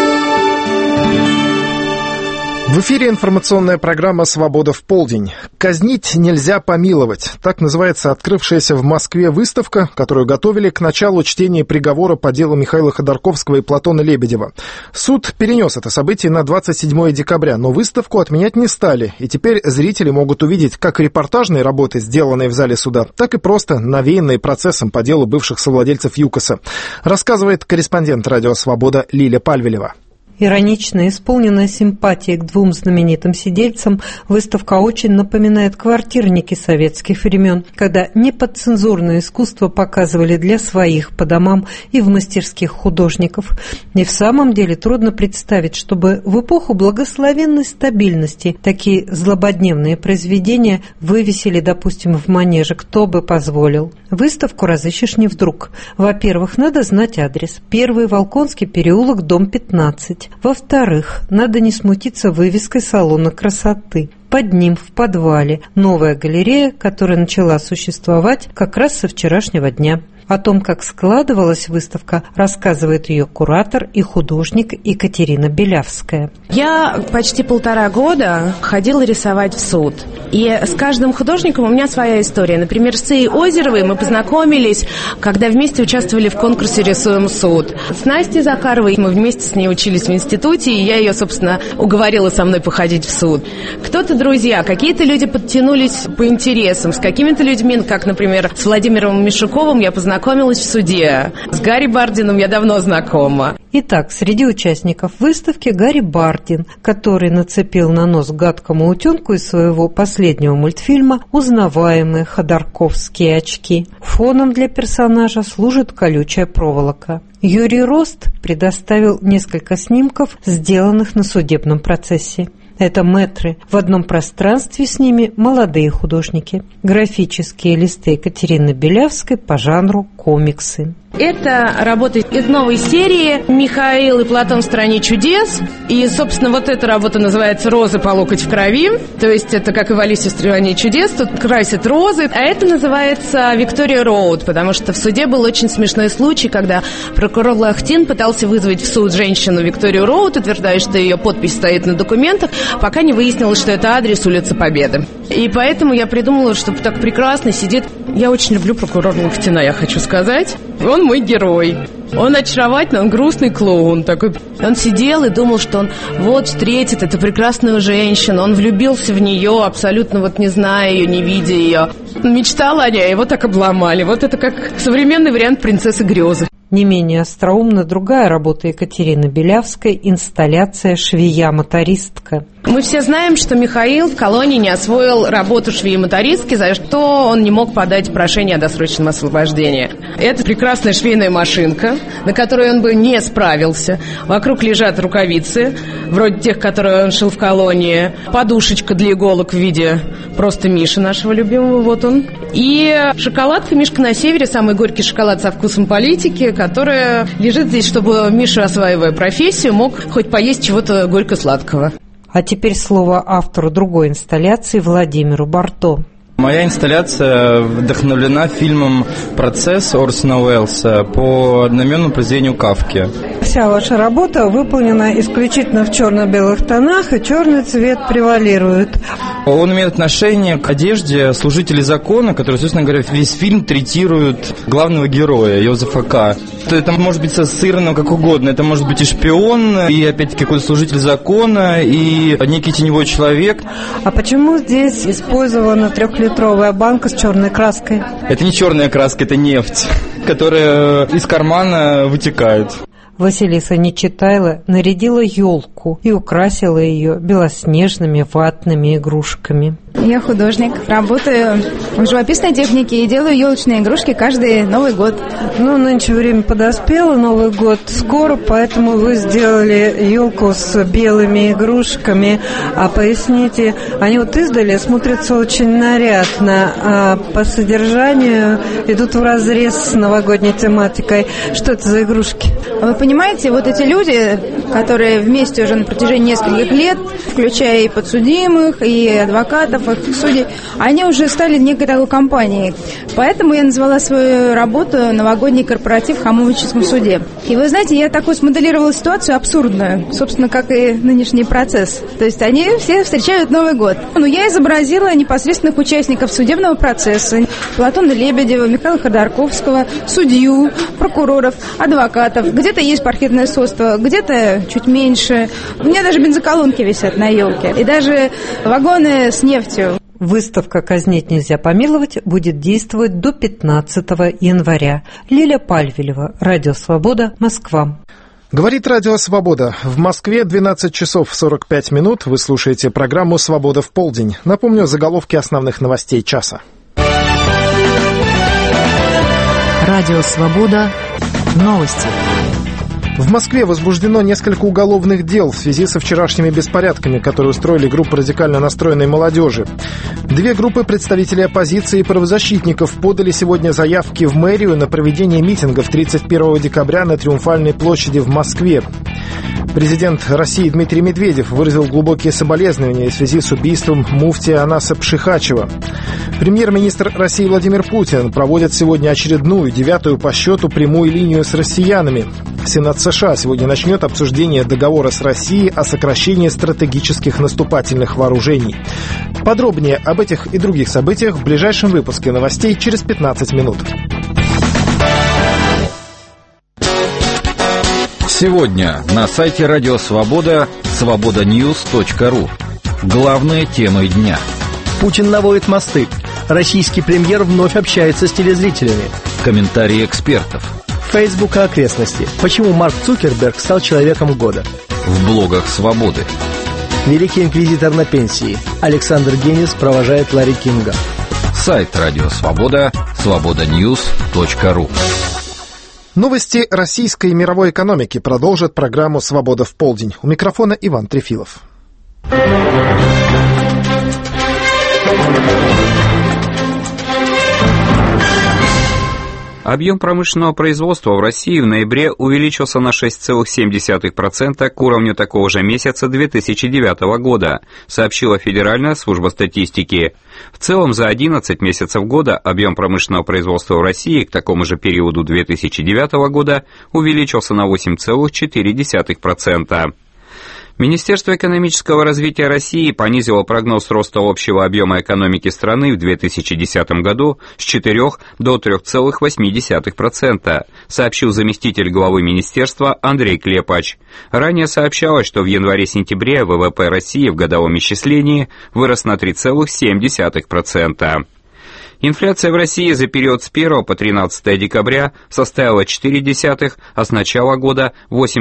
В эфире информационная программа «Свобода в полдень». «Казнить нельзя помиловать». Так называется открывшаяся в Москве выставка, которую готовили к началу чтения приговора по делу Михаила Ходорковского и Платона Лебедева. Суд перенес это событие на 27 декабря, но выставку отменять не стали. И теперь зрители могут увидеть как репортажные работы, сделанные в зале суда, так и просто навеянные процессом по делу бывших совладельцев ЮКОСа. Рассказывает корреспондент «Радио Свобода» Лиля Пальвелева. Иронично исполненная симпатия к двум знаменитым сидельцам, выставка очень напоминает квартирники советских времен, когда неподцензурное искусство показывали для своих по домам и в мастерских художников. И в самом деле трудно представить, чтобы в эпоху благословенной стабильности такие злободневные произведения вывесили, допустим, в манеже. Кто бы позволил? Выставку разыщешь не вдруг. Во-первых, надо знать адрес. 1 Волконский переулок, дом 15. Во-вторых, надо не смутиться вывеской салона красоты. Под ним, в подвале, новая галерея, которая начала существовать как раз со вчерашнего дня. О том, как складывалась выставка, рассказывает ее куратор и художник Екатерина Белявская. Я почти 1,5 года ходила рисовать в суд. И с каждым художником у меня своя история. Например, с Ией Озеровой мы познакомились, когда вместе участвовали в конкурсе «Рисуем суд». С Настей Закаровой мы вместе с ней учились в институте, и я ее, собственно, уговорила со мной походить в суд. Кто-то друзья, какие-то люди подтянулись по интересам. С какими-то людьми, как, например, с Владимиром Мишуковым я познакомилась познакомилась в суде. С Гарри Бардином я давно знакома. Итак, среди участников выставки Гарри Бардин, который нацепил на нос гадкому утенку из своего последнего мультфильма узнаваемые ходорковские очки. Фоном для персонажа служит колючая проволока. Юрий Рост предоставил несколько снимков, сделанных на судебном процессе. Это мэтры. В одном пространстве с ними молодые художники. Графические листы Екатерины Белявской по жанру комиксы. Это работа из новой серии «Михаил и Платон в стране чудес». И, собственно, вот эта работа называется «Розы по локоть в крови». То есть это как и в «Алисе в стране чудес». Тут красят розы. А это называется «Виктория Роуд», потому что в суде был очень смешной случай, когда прокурор Лахтин пытался вызвать в суд женщину Викторию Роуд, утверждая, что ее подпись стоит на документах, пока не выяснилось, что это адрес улицы Победы. И поэтому я придумала, что так прекрасно сидит. Я очень люблю прокурора Лахтина, я хочу сказать. Он мой герой. Он очаровательный, он грустный клоун такой. Он сидел и думал, что он вот встретит эту прекрасную женщину. Он влюбился в нее, абсолютно вот не зная ее, не видя ее. Он мечтал о ней, его так обломали. Вот это как современный вариант «Принцессы грезы». Не менее остроумна другая работа Екатерины Белявской «Инсталляция «Швея-мотористка». Мы все знаем, что Михаил в колонии не освоил работу швеи-мотористки, за что он не мог подать прошение о досрочном освобождении. Это прекрасная швейная машинка, на которой он бы не справился. Вокруг лежат рукавицы, вроде тех, которые он шил в колонии. Подушечка для иголок в виде просто Миши нашего любимого, вот он. И шоколадка «Мишка на севере», самый горький шоколад со вкусом политики, которая лежит здесь, чтобы Миша, осваивая профессию, мог хоть поесть чего-то горько-сладкого. А теперь слово автору другой инсталляции Владимиру Барто. Моя инсталляция вдохновлена фильмом «Процесс» Орсона Уэллса по одноименному произведению Кафки. Вся ваша работа выполнена исключительно в черно-белых тонах, и черный цвет превалирует. Он имеет отношение к одежде служителей закона, которые, собственно говоря, весь фильм третируют главного героя, Йозефа К. Это может быть сыграно как угодно. Это может быть и шпион, и опять-таки какой-то служитель закона, и некий теневой человек. А почему здесь использована 3-литровая банка с черной краской? Это не черная краска, это нефть, которая из кармана вытекает. Василиса Нечитайло нарядила елку и украсила ее белоснежными ватными игрушками. Я художник, работаю в живописной технике и делаю елочные игрушки каждый Новый год. Ну, нынче время подоспело, Новый год скоро, поэтому вы сделали елку с белыми игрушками. А поясните, они вот издали смотрятся очень нарядно, а по содержанию идут вразрез с новогодней тематикой. Что это за игрушки? Вы понимаете, вот эти люди, которые вместе уже на протяжении нескольких лет, включая и подсудимых, и адвокатов, и судей, они уже стали некой такой компанией. Поэтому я назвала свою работу «Новогодний корпоратив в Хамовическом суде». И вы знаете, я такую смоделировала ситуацию абсурдную, собственно, как и нынешний процесс. То есть они все встречают Новый год. Но я изобразила непосредственных участников судебного процесса. Платона Лебедева, Михаила Ходорковского, судью, прокуроров, адвокатов. Где-то есть паркетное сходство, где-то чуть меньше. У меня даже бензоколонки висят на елке. И даже вагоны с нефтью. Выставка «Казнить нельзя помиловать» будет действовать до 15 января. Лиля Пальвелева, Радио Свобода, Москва. Говорит Радио Свобода. В Москве 12 часов 45 минут. Вы слушаете программу «Свобода в полдень». Напомню заголовки основных новостей часа. Радио Свобода. Новости. В Москве возбуждено несколько уголовных дел в связи со вчерашними беспорядками, которые устроили группа радикально настроенной молодежи. Две группы представителей оппозиции и правозащитников подали сегодня заявки в мэрию на проведение митингов 31 декабря на Триумфальной площади в Москве. Президент России Дмитрий Медведев выразил глубокие соболезнования в связи с убийством муфтия Анаса Пшихачева. Премьер-министр России Владимир Путин проводит сегодня очередную, 9-ю по счету, прямую линию с россиянами. Сенат США сегодня начнет обсуждение договора с Россией о сокращении стратегических наступательных вооружений. Подробнее об этих и других событиях в ближайшем выпуске новостей через 15 минут. Сегодня на сайте Радио Свобода свободаnews.ru. Главные темы дня. Путин наводит мосты. Российский премьер вновь общается с телезрителями. Комментарии экспертов. Facebook и окрестности. Почему Марк Цукерберг стал человеком года? В блогах «Свободы». Великий инквизитор на пенсии. Александр Генис провожает Ларри Кинга. Сайт «Радио Свобода» свободаньюс.ру. Новости российской и мировой экономики продолжат программу «Свобода в полдень». У микрофона Иван Трефилов. Объем промышленного производства в России в ноябре увеличился на 6,7% к уровню такого же месяца 2009 года, сообщила Федеральная служба статистики. В целом за 11 месяцев года объем промышленного производства в России к такому же периоду 2009 года увеличился на 8,4%. Министерство экономического развития России понизило прогноз роста общего объема экономики страны в 2010 году с 4 до 3,8%, сообщил заместитель главы министерства Андрей Клепач. Ранее сообщалось, что в январе-сентябре ВВП России в годовом исчислении вырос на 3,7%. Инфляция в России за период с 1 по 13 декабря составила 0,4%, а с начала года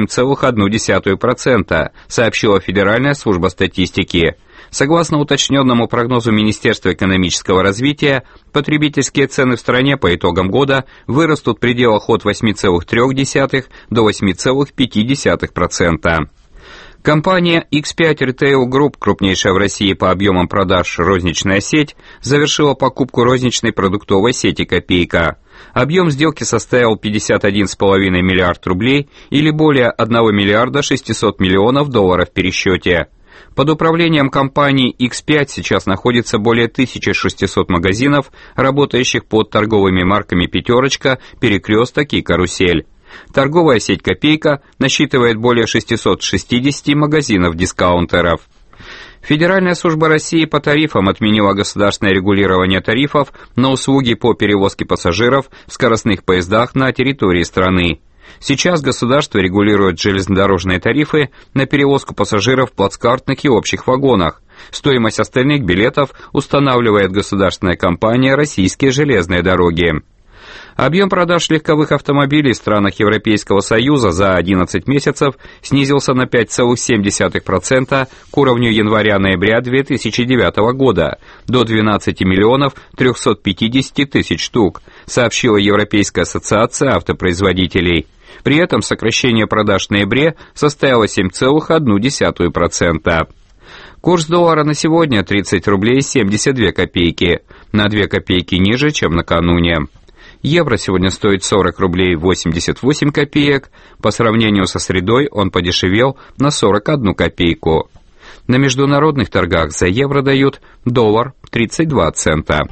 8,1%, сообщила Федеральная служба статистики. Согласно уточненному прогнозу Министерства экономического развития, потребительские цены в стране по итогам года вырастут в пределах от 8,3% до 8,5%. Компания X5 Retail Group, крупнейшая в России по объемам продаж розничная сеть, завершила покупку розничной продуктовой сети «Копейка». Объем сделки составил 51,5 миллиард рублей или более 1 миллиарда 600 миллионов долларов в пересчете. Под управлением компании X5 сейчас находится более 1600 магазинов, работающих под торговыми марками «Пятерочка», «Перекресток» и «Карусель». Торговая сеть «Копейка» насчитывает более 660 магазинов-дискаунтеров. Федеральная служба России по тарифам отменила государственное регулирование тарифов на услуги по перевозке пассажиров в скоростных поездах на территории страны. Сейчас государство регулирует железнодорожные тарифы на перевозку пассажиров в плацкартных и общих вагонах. Стоимость остальных билетов устанавливает государственная компания «Российские железные дороги». Объем продаж легковых автомобилей в странах Европейского Союза за 11 месяцев снизился на 5,7% к уровню января-ноября 2009 года до 12 миллионов 350 тысяч штук, сообщила Европейская ассоциация автопроизводителей. При этом сокращение продаж в ноябре составило 7,1%. Курс доллара на сегодня 30 рублей 72 копейки, на 2 копейки ниже, чем накануне. Евро сегодня стоит 40 рублей 88 копеек, по сравнению со средой он подешевел на 41 копейку. На международных торгах за евро дают доллар 32 цента.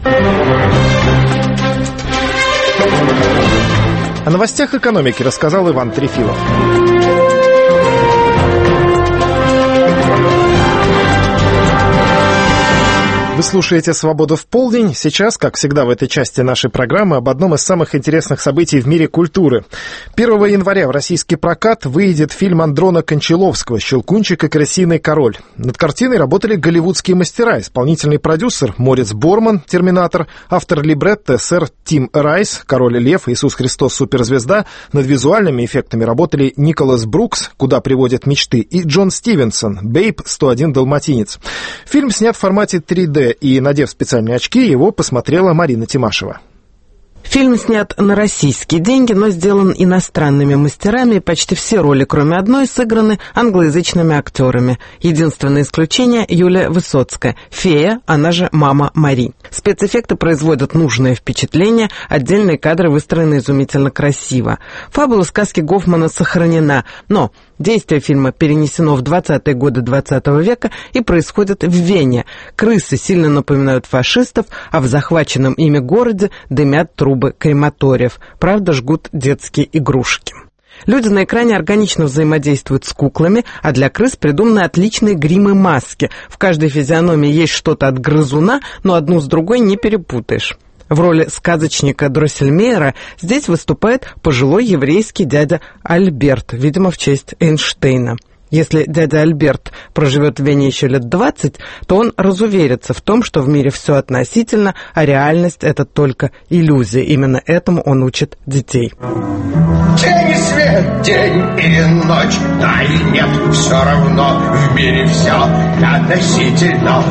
О новостях экономики рассказал Иван Трефилов. Вы слушаете «Свободу в полдень». Сейчас, как всегда в этой части нашей программы, об одном из самых интересных событий в мире культуры. 1 января в российский прокат выйдет фильм Андрона Кончаловского «Щелкунчик и крысиный король». Над картиной работали голливудские мастера, исполнительный продюсер Морец Борман, «Терминатор», автор либретто сэр Тим Райс, «Король Лев», «Иисус Христос. Суперзвезда». Над визуальными эффектами работали Николас Брукс, «Куда приводят мечты», и Джон Стивенсон, «Бейб. 101 далматинец». Фильм снят в формате 3D, и, надев специальные очки, его посмотрела Марина Тимашева. Фильм снят на российские деньги, но сделан иностранными мастерами, и почти все роли, кроме одной, сыграны англоязычными актерами. Единственное исключение — Юлия Высоцкая, фея, она же мама Мари. Спецэффекты производят нужное впечатление, отдельные кадры выстроены изумительно красиво. Фабула сказки Гофмана сохранена, но действие фильма перенесено в 20-е годы 20 века и происходит в Вене. Крысы сильно напоминают фашистов, а в захваченном ими городе дымят трубы крематориев. Правда, жгут детские игрушки. Люди на экране органично взаимодействуют с куклами, а для крыс придуманы отличные гримы-маски. В каждой физиономии есть что-то от грызуна, но одну с другой не перепутаешь. В роли сказочника Дроссельмейера здесь выступает пожилой еврейский дядя Альберт, видимо, в честь Эйнштейна. Если дядя Альберт проживет в Вене еще лет 20, то он разуверится в том, что в мире все относительно, а реальность — это только иллюзия. Именно этому он учит детей. День и свет, день и ночь, да и нет, все равно в мире все относительно.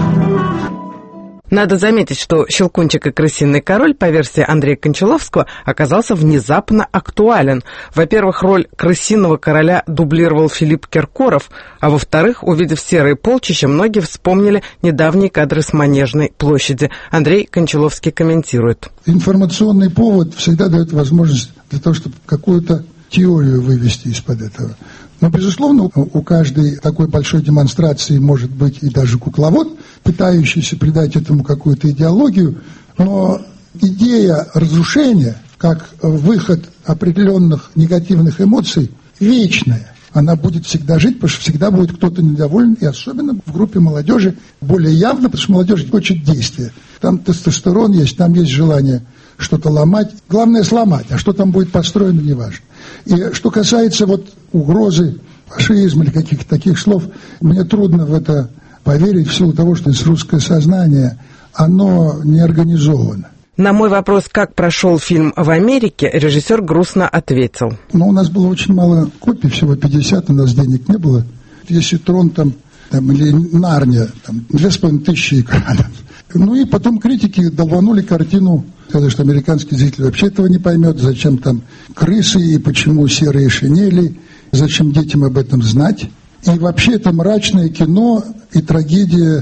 Надо заметить, что «Щелкунчик и крысиный король» по версии Андрея Кончаловского оказался внезапно актуален. Во-первых, роль крысиного короля дублировал Филипп Киркоров, а во-вторых, увидев серые полчища, многие вспомнили недавние кадры с Манежной площади. Андрей Кончаловский комментирует. Информационный повод всегда дает возможность для того, чтобы какую-то теорию вывести из-под этого. Но, безусловно, у каждой такой большой демонстрации может быть и даже кукловод, пытающийся придать этому какую-то идеологию, но идея разрушения, как выход определенных негативных эмоций, вечная. Она будет всегда жить, потому что всегда будет кто-то недоволен, и особенно в группе молодежи более явно, потому что молодежь хочет действия. Там тестостерон есть, там есть желание что-то ломать. Главное сломать, а что там будет построено, неважно. И что касается вот угрозы фашизма или каких-то таких слов, мне трудно в это поверить в силу того, что русское сознание, оно не организовано. На мой вопрос, как прошел фильм в Америке, режиссер грустно ответил. У нас было очень мало копий, всего 50, у нас денег не было. Если Трон там или Нарния, 2500 экранов. И потом критики долбанули картину, сказали, что американский зритель вообще этого не поймет, зачем там крысы и почему серые шинели, зачем детям об этом знать. И вообще это мрачное кино и трагедия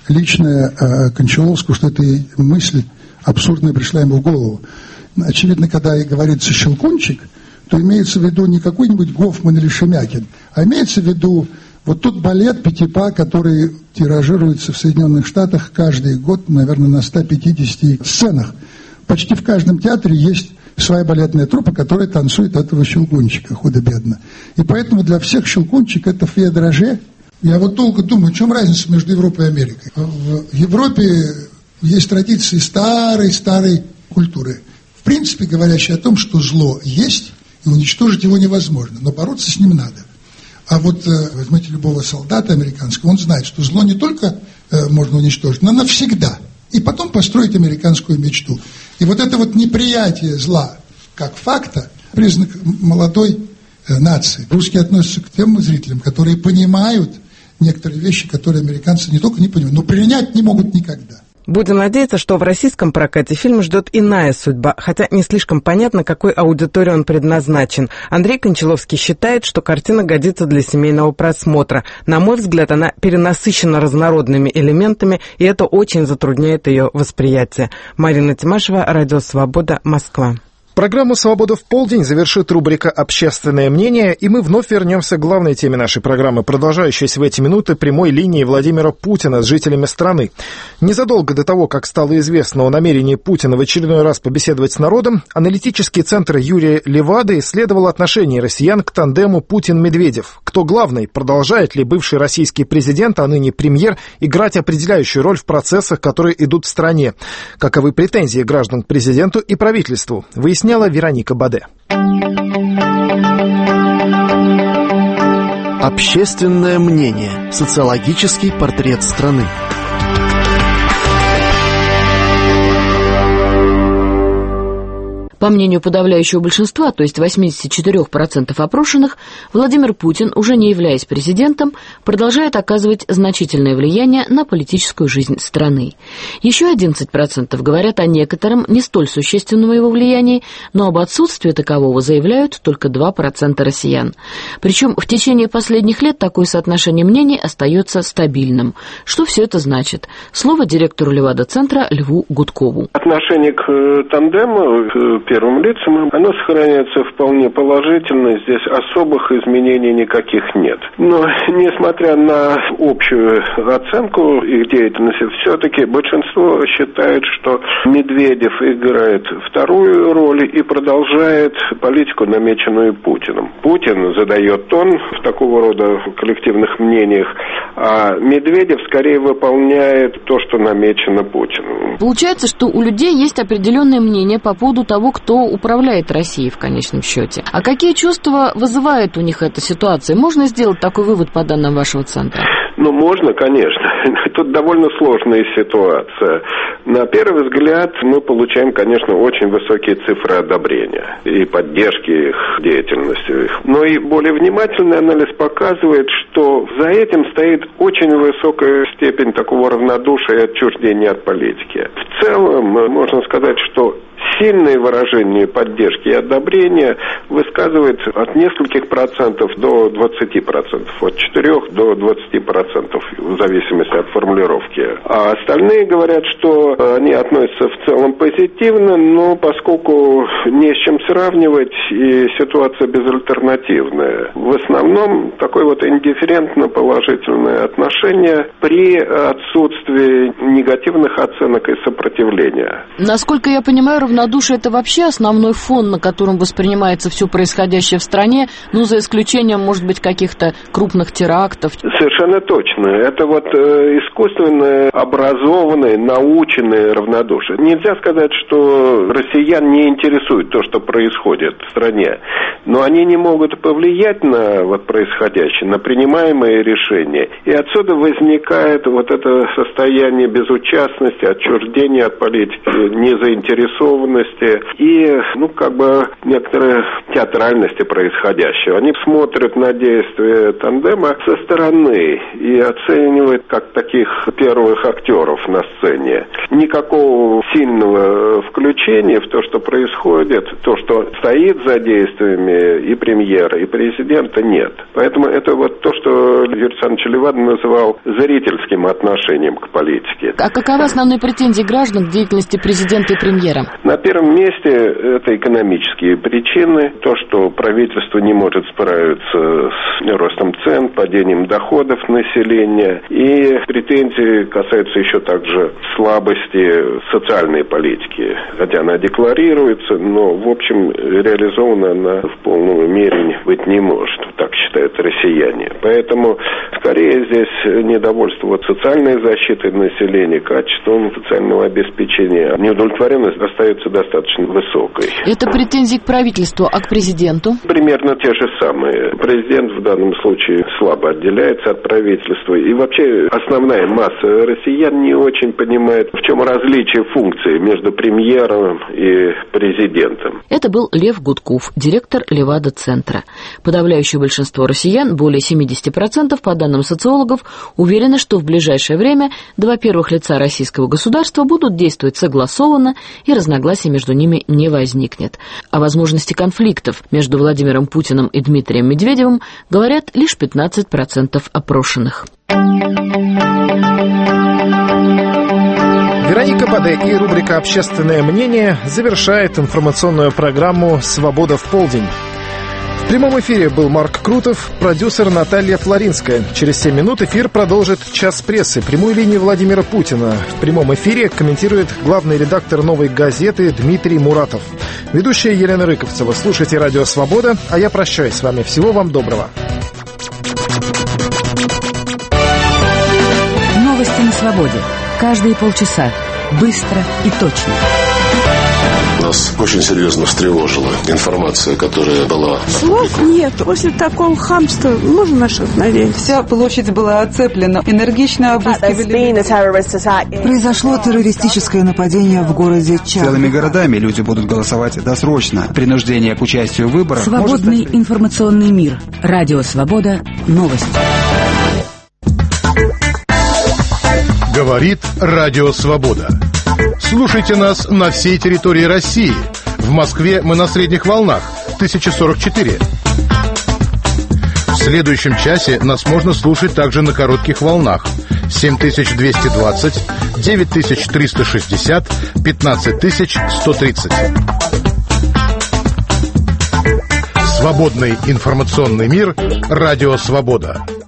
личная Кончаловского, что эта мысль абсурдная пришла ему в голову. Очевидно, когда и говорится «Щелкунчик», то имеется в виду не какой-нибудь Гофман или Шемякин, а имеется в виду вот тот балет Петипа, который тиражируется в Соединенных Штатах каждый год, наверное, на 150 сценах. Почти в каждом театре есть своя балетная труппа, которая танцует этого Щелкунчика худо-бедно. И поэтому для всех Щелкунчик — это фея-драже. Я вот долго думаю, в чем разница между Европой и Америкой. В Европе есть традиции старой культуры, в принципе, говорящие о том, что зло есть, и уничтожить его невозможно, но бороться с ним надо. А вот возьмите любого солдата американского, он знает, что зло не только можно уничтожить, но навсегда. И потом построить американскую мечту. И вот это вот неприятие зла как факта – признак молодой нации. Русские относятся к тем зрителям, которые понимают некоторые вещи, которые американцы не только не понимают, но принять не могут никогда. Будем надеяться, что в российском прокате фильм ждет иная судьба, хотя не слишком понятно, какой аудитории он предназначен. Андрей Кончаловский считает, что картина годится для семейного просмотра. На мой взгляд, она перенасыщена разнородными элементами, и это очень затрудняет ее восприятие. Марина Тимашева, Радио Свобода, Москва. Программу «Свобода в полдень» завершит рубрика «Общественное мнение», и мы вновь вернемся к главной теме нашей программы, продолжающейся в эти минуты прямой линии Владимира Путина с жителями страны. Незадолго до того, как стало известно о намерении Путина в очередной раз побеседовать с народом, аналитический центр Юрия Левады исследовал отношение россиян к тандему Путин-Медведев. Кто главный? Продолжает ли бывший российский президент, а ныне премьер, играть определяющую роль в процессах, которые идут в стране? Каковы претензии граждан к президенту и правительству? Выясняла Вероника Баде. Общественное мнение. Социологический портрет страны. По мнению подавляющего большинства, то есть 84% опрошенных, Владимир Путин, уже не являясь президентом, продолжает оказывать значительное влияние на политическую жизнь страны. Еще 11% говорят о некотором, не столь существенном его влиянии, но об отсутствии такового заявляют только 2% россиян. Причем в течение последних лет такое соотношение мнений остается стабильным. Что все это значит? Слово директору Левада-центра Льву Гудкову. Отношение к тандему, к первым лицам, оно сохраняется вполне положительно, здесь особых изменений никаких нет. Но, несмотря на общую оценку их деятельности, все-таки большинство считает, что Медведев играет вторую роль и продолжает политику, намеченную Путиным. Путин задает тон в такого рода коллективных мнениях, А Медведев скорее выполняет то, что намечено Путиным. Получается, что у людей есть определенное мнение по поводу того, кто управляет Россией в конечном счете. А какие чувства вызывает у них эта ситуация? Можно сделать такой вывод по данным вашего центра? Ну, можно, конечно. Тут довольно сложная ситуация. На первый взгляд мы получаем, конечно, очень высокие цифры одобрения и поддержки их деятельности. Но и более внимательный анализ показывает, что за этим стоит очень высокая степень такого равнодушия и отчуждения от политики. В целом, можно сказать, что сильные выражения поддержки и одобрения высказываются от нескольких процентов до 20%, от 4 до 20%, в зависимости от формулировки. А остальные говорят, что они относятся в целом позитивно, но поскольку не с чем сравнивать и ситуация безальтернативная. В основном такое вот индифферентно-положительное отношение при отсутствии негативных оценок и сопротивления. Насколько я понимаю, равнодушие – это вообще основной фон, на котором воспринимается все происходящее в стране, ну, за исключением, может быть, каких-то крупных терактов. Совершенно точно. Это вот искусственное, образованное, наученное равнодушие. Нельзя сказать, что россиян не интересует то, что происходит в стране, но они не могут повлиять на вот происходящее, на принимаемые решения. И отсюда возникает вот это состояние безучастности, отчуждения от политики, незаинтересованности и, ну, как бы некоторой театральности происходящего. Они смотрят на действия тандема со стороны и оценивают как таких первых актеров на сцене. Никакого сильного включения в то, что происходит, то, что стоит за действиями и премьера, и президента, нет. Поэтому это вот то, что Юрий Александрович Левадин называл зрительским отношением к политике. А каковы основные претензии граждан к деятельности президента и премьера? На первом месте это экономические причины. То, что правительство не может справиться с ростом цен, падением доходов населения. И претензии касаются еще также слабости социальной политики. Хотя она декларируется, но, в общем, реализована она в полной мере быть не может. Так считают россияне. Поэтому, скорее, здесь недовольство вот социальной защиты населения, качеством социального обеспечения. Неудовлетворенность остается достаточно высокой. Это претензии к правительству, а к президенту? Примерно те же самые. Президент в данном случае слабо отделяется от правительства. И вообще основная масса россиян не очень понимает, в чем различие функций между премьером и президентом. Это был Лев Гудков, директор Левада-центра. Подавляющее большинство россиян, более 70%, по данным социологов, уверены, что в ближайшее время два первых лица российского государства будут действовать согласованно и разногласий между ними не возникнет. О возможности конфликтов между Владимиром Путиным и Дмитрием Медведевым говорят лишь 15% опрошенных. Вероника Баде и рубрика «Общественное мнение» завершает информационную программу «Свобода в полдень». В прямом эфире был Марк Крутов, продюсер Наталья Флоринская. Через 7 минут эфир продолжит «Час прессы», прямую линию Владимира Путина. В прямом эфире комментирует главный редактор «Новой газеты» Дмитрий Муратов. Ведущая Елена Рыковцева. Слушайте «Радио Свобода», а я прощаюсь с вами. Всего вам доброго. Новости на свободе. Каждые полчаса. Быстро и точно. Нас очень серьезно встревожила информация, которая была... Слов нет. После такого хамства можно наше вдохновение. Вся площадь была оцеплена. Энергично обыскивали. Произошло террористическое нападение в городе Чак. Целыми городами люди будут голосовать досрочно. Принуждение к участию в выборах... Свободный информационный мир. Радио Свобода. Новости. Говорит Радио Свобода. Слушайте нас на всей территории России. В Москве мы на средних волнах 1044. В следующем часе нас можно слушать также на коротких волнах 7220, 9360, 15130. Свободный информационный мир. Радио Свобода.